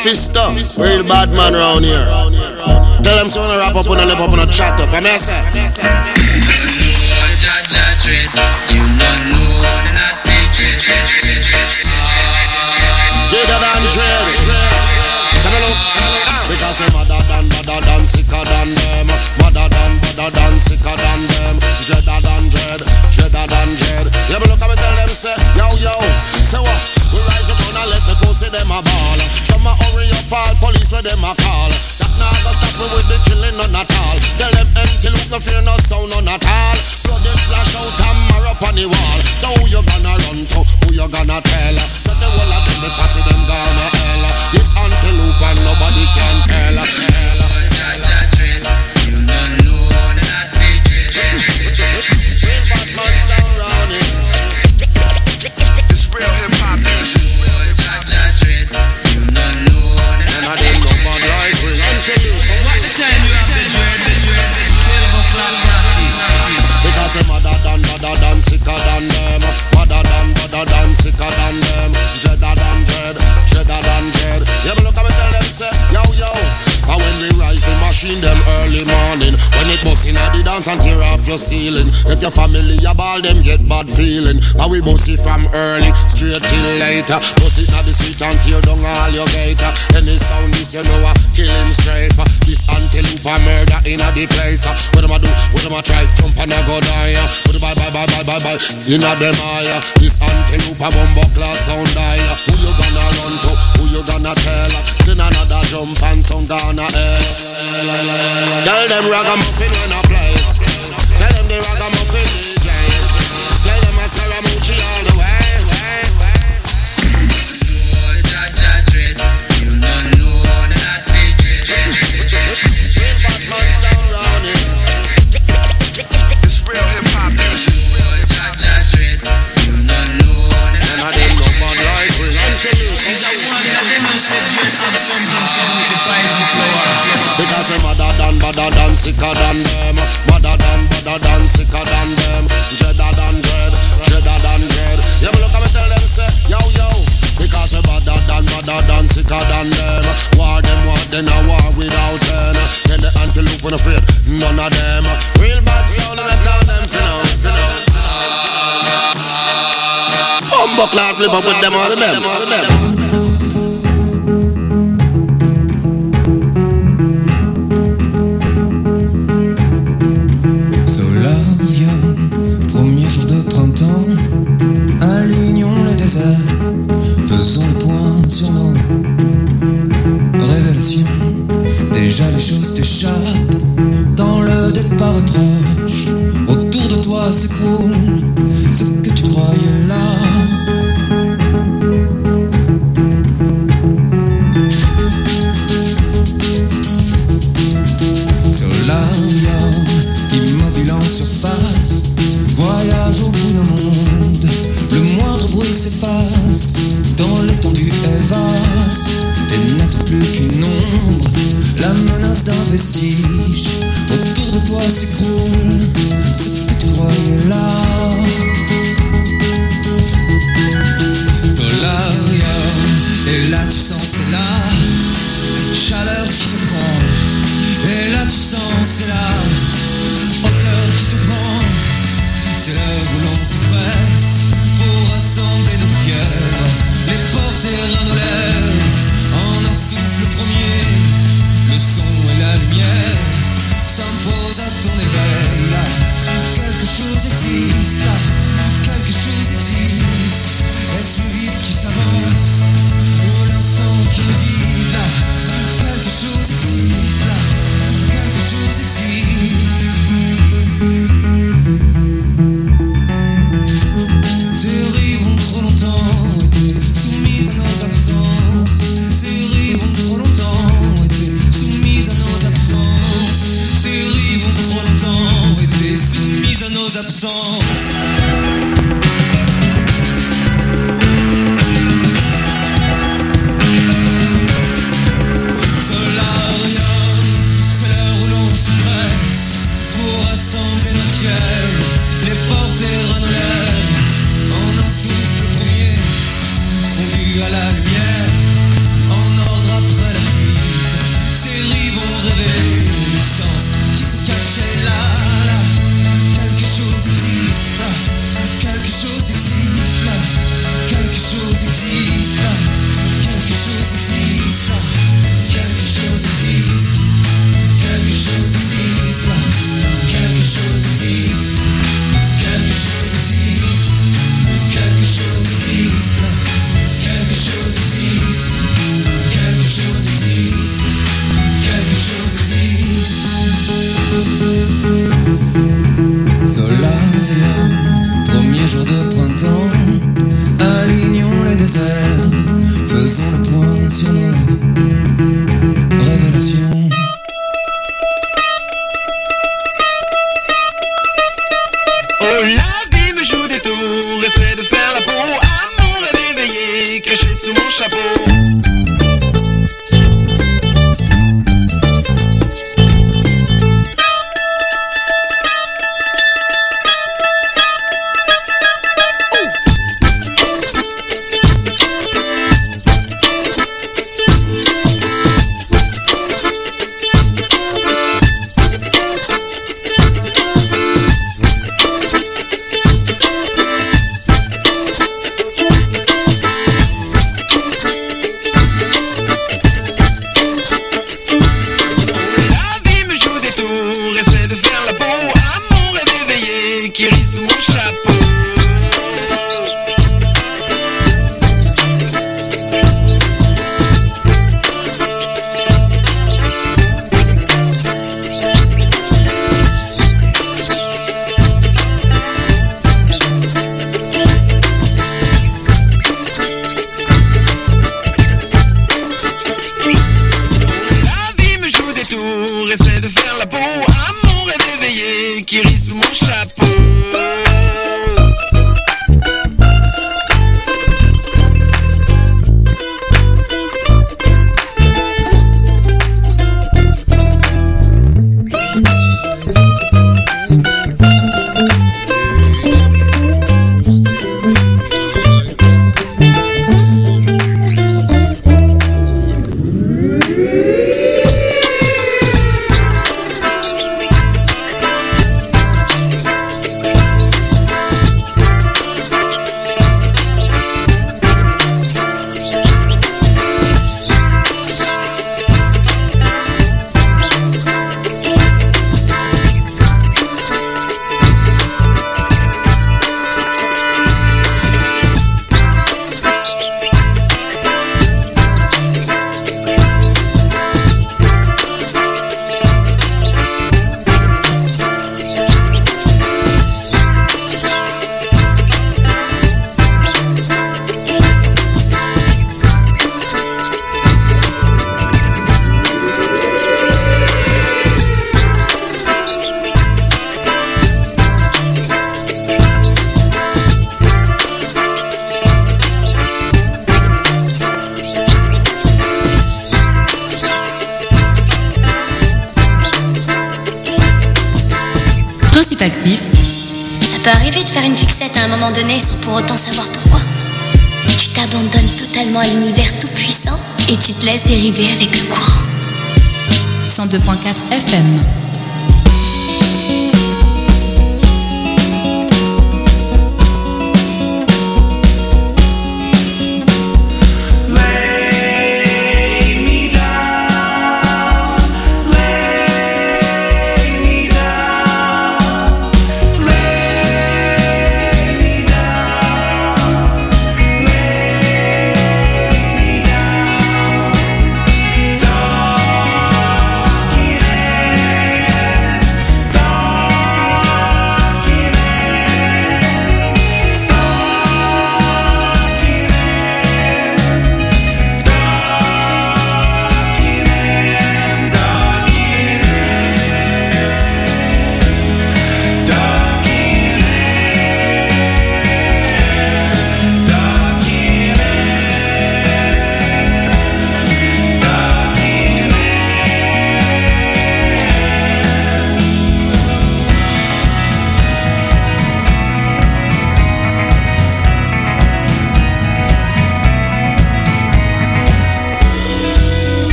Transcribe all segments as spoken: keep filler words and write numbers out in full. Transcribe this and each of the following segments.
Fisto, real bad man round here. Tell them so when I wrap up on a lip up on a chat up. I'm here, sir. You don't know, say not the Jada than dread. Because I'm madder than, madder than, sicker than them. Madder than, madder than, sicker than them. Dreader than dread, dreader than dread. Yeah, but look at me tell them, say, yo, yo. Say what? We rise up and let the go see them a ball. Some a hurry up all police where them a call. That now go stop me with the killing none at all. Tell them empty look no fear no sound none at all. Blood is splash out and mark up on the wall. So who you gonna run to? Who you gonna tell? So the whole of them the fussy them gonna hell. This antelope and nobody can tell. You don't know that they Batman sound round it. It's real hip hop music. You don't know that I didn't know about life. What the time you have the dread, the dread, the twelve o'clock natty. Because I'm madder than, madder than, sicker than them. Madder than, madder than, sicker than them. Dreader than dread, dreader than dread. Yeah, but look at me tell them, say, yo, yo. And when we rise the machine them early morning, when it bust in at the dance and tear off your ceiling. If your family a ball them get bad feeling. And we bust it from early straight till later. Bust it at the street and tear down all your gator. Any sound this you know a killing stripe. This antelope a murder in a the place. What them a do? What them a try? Jump and a go die. What bye bye bye bye bye bye in a them eye. This antelope a bumbo class sound die. Who you gonna run to? Who you gonna tell? Send another jump and sound down. Tell them ragamuffin when I play. Tell them the ragamuffin D J. Tell them I Scaramucci all the way. You don't know that D J. Batman sound round it. It's real hip hop music. You don't know that I didn't know about life. Is that one that they must say just have something said with the five floor. Because I'm madder than, madder than, sicker than them. Madder than, madder than, sicker than them. Dreader than dread, dreader than dread. Yeah, but look at me tell them, say, yo, yo. Because I'm madder than, madder than, sicker than them. War them, war then a war without them. Then the antelope when afraid, none of them. Real bad sound and I sound them, you know, you know. Humbuck lad, flip up with them, all of them, all of them. Faisons le point sur nos révélations. Déjà les choses t'échappent dans le départ proche. Autour de toi s'écroule ce que tu croyais là. Sur l'avion, immobile en surface, voyage au bout d'un monde. Le moindre bruit s'efface, dans l'étendue est vaste, et n'être plus qu'une ombre, la menace d'un vestige. Autour de toi s'écroule ce que tu croyais là. moment donné sans pour autant savoir pourquoi. Tu t'abandonnes totalement à l'univers tout-puissant et tu te laisses dériver avec le courant. cent deux point quatre F M. Don't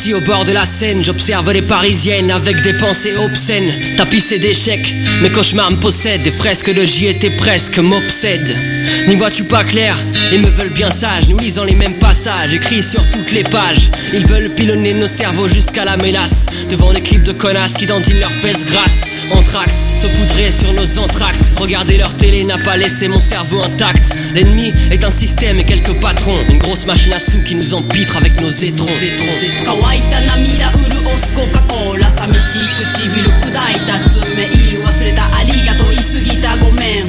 Assis au bord de la Seine, j'observe les Parisiennes avec des pensées obscènes. Tapissé d'échecs, mes cauchemars me possèdent. Des fresques de j'y étais presque m'obsèdent. N'y vois-tu pas clair? Ils me veulent bien sages, nous lisons les mêmes passages, écrits sur toutes les pages. Ils veulent pilonner nos cerveaux jusqu'à la mélasse, devant les clips de connasses qui dandinent leurs fesses grasses. Anthrax, saupoudrés sur nos entractes. Regarder leur télé n'a pas laissé mon cerveau intact. L'ennemi est un système et quelques patrons. Une grosse machine à sous qui nous empiffre avec nos étrons. Kawaita namida uruosu Coca-Cola. Samishi kuchibiru kudaita tsume ii wasureta arigato isugita gomen.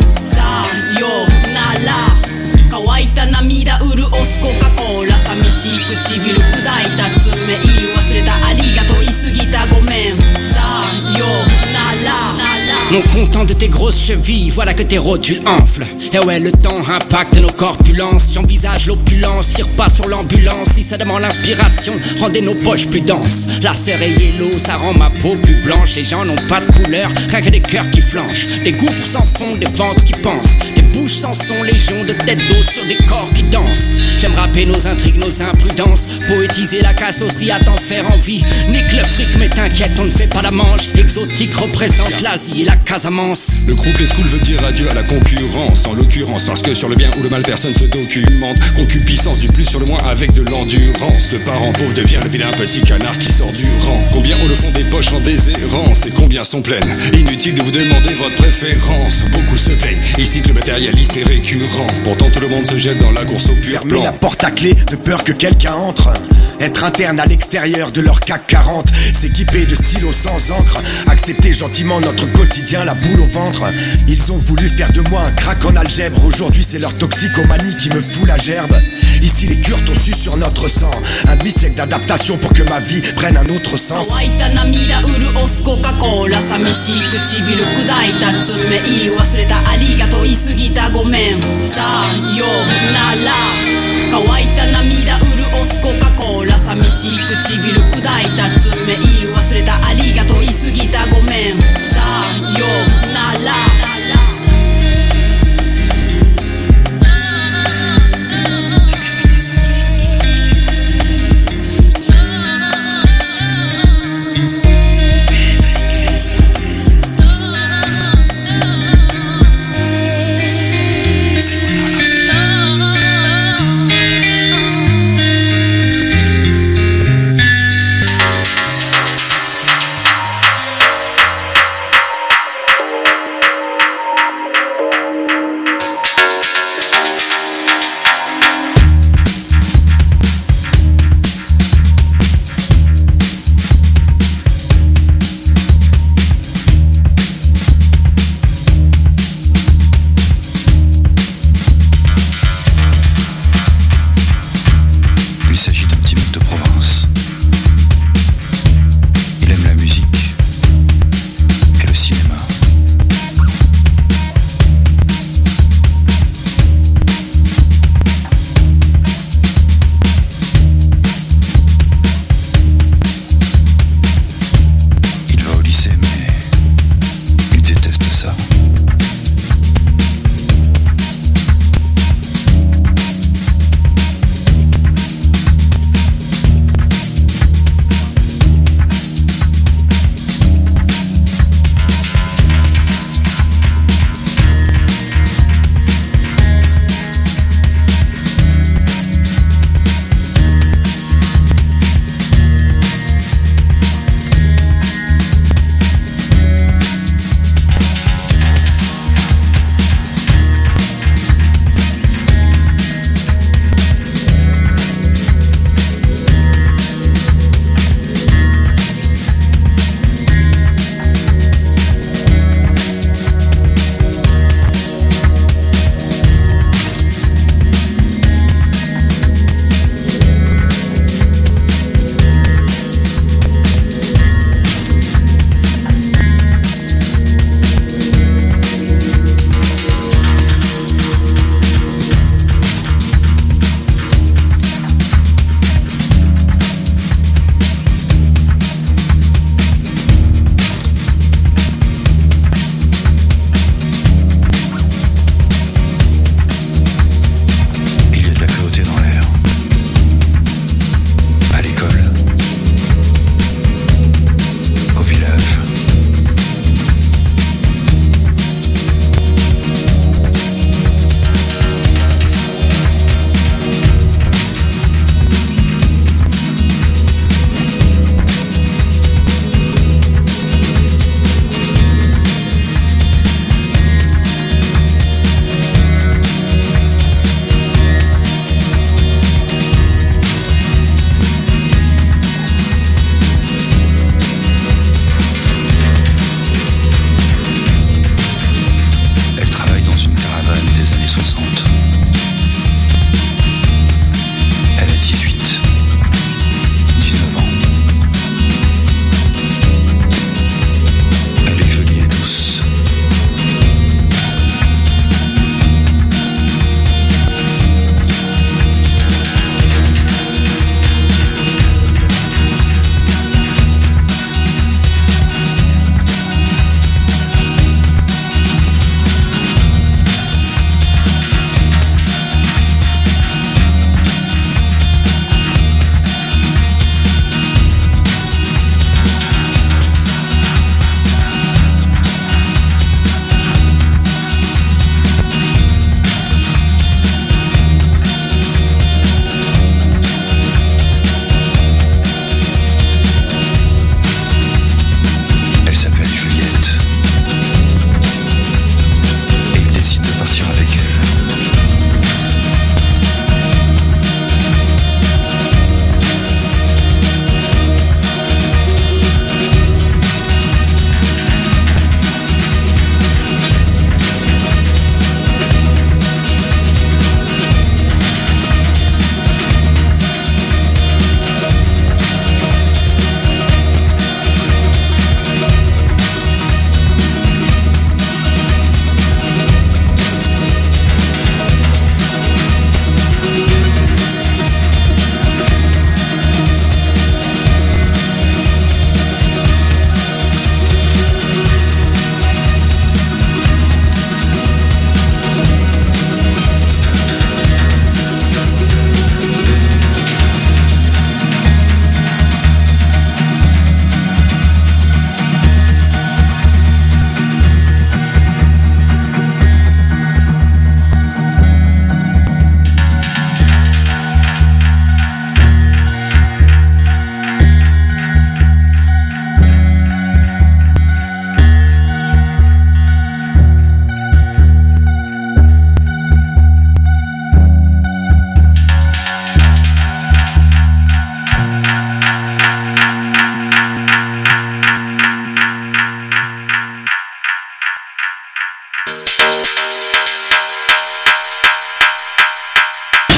Sayonara. Kawaita namida uruosu Coca-Cola. Samishi kuchibiru kudaita tsume ii wasureta arigato isugita gomen. Sayonara. Non content de tes grosses chevilles, voilà que tes rotules enflent. Et ouais, le temps impacte nos corpulences. J'envisage l'opulence, tire pas sur l'ambulance. Si ça demande l'inspiration, rendez nos poches plus denses. La sœur et yellow, ça rend ma peau plus blanche. Les gens n'ont pas de couleur, rien que des cœurs qui flanchent. Des gouffres sans fond, des ventres qui pensent. Des bouches sans son, légion de têtes d'eau sur des corps qui dansent. J'aime rapper nos intrigues, nos imprudences. Poétiser la cassosserie à t'en faire envie. Nique le fric, mais t'inquiète, on ne fait pas la manche. Exotique représente l'Asie et la Casamance. Le groupe Les Schools veut dire adieu à la concurrence. En l'occurrence, parce que sur le bien ou le mal, personne se documente. Concupiscence du plus sur le moins avec de l'endurance. Le parent pauvre devient le vilain petit canard qui sort du rang. Combien ont le fond des poches en déshérence et combien sont pleines? Inutile de vous demander votre préférence. Beaucoup se plaignent ici que le matérialisme est récurrent. Pourtant tout le monde se jette dans la course au pur Fermer plan. la porte à clé de peur que quelqu'un entre. Être interne à l'extérieur de leur C A C quarante. S'équiper de stylos sans encre. Accepter gentiment notre quotidien, la boule au ventre. Ils ont voulu faire de moi un crack en algèbre. Aujourd'hui c'est leur toxicomanie qui me fout la gerbe. Ici les Kurdes ont su sur notre sang. Un demi-siècle d'adaptation pour que ma vie prenne un autre sens. Kawaita namida uruosu Coca-Cola. Samishi kuchibiru kudaita tsume ii wasureta arigato isugita gomen. Sayonara. Kawaita namida uruosu Coca-Cola. Samishi kuchibiru kudaita tsume ii wasureta arigato isugita gomen. Sayonara.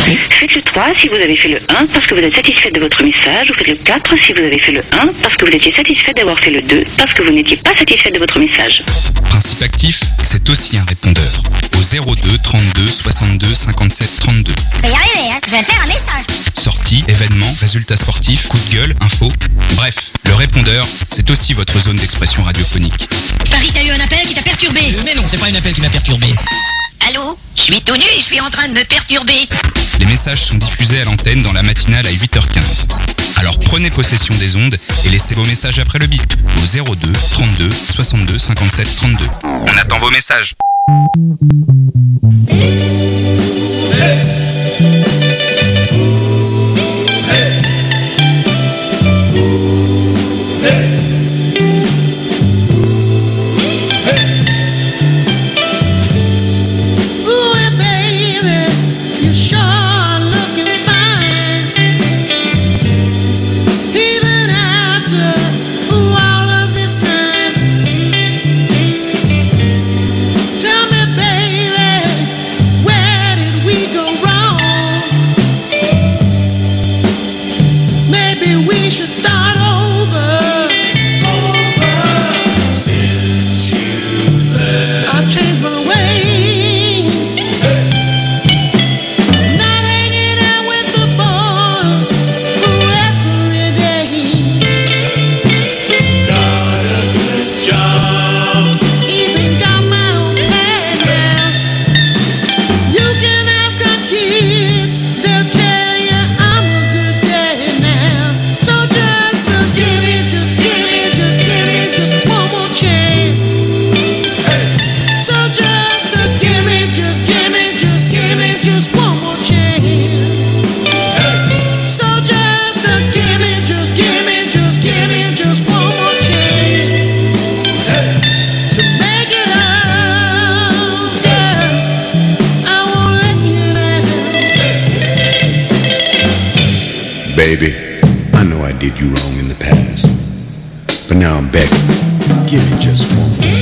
Faites le trois si vous avez fait le un parce que vous êtes satisfait de votre message, ou faites le quatre si vous avez fait le un parce que vous étiez satisfait d'avoir fait le deux parce que vous n'étiez pas satisfait de votre message. Principe actif, c'est aussi un répondeur. Au zéro deux trente-deux soixante-deux cinquante-sept trente-deux. Je vais y arriver, hein. Je vais faire un message. Sorties, événements, résultats sportifs, coups de gueule, infos. Bref, le répondeur, c'est aussi votre zone d'expression radiophonique. Paris, t'as eu un appel qui t'a perturbé. Mais non, c'est pas un appel qui m'a perturbé. Allô? Je suis tout nu et je suis en train de me perturber. Les messages sont diffusés à l'antenne dans la matinale à huit heures quinze. Alors prenez possession des ondes et laissez vos messages après le bip au zéro deux trente-deux soixante-deux cinquante-sept trente-deux. On attend vos messages. Baby, I know I did you wrong in the past, but now I'm begging. Give me just one.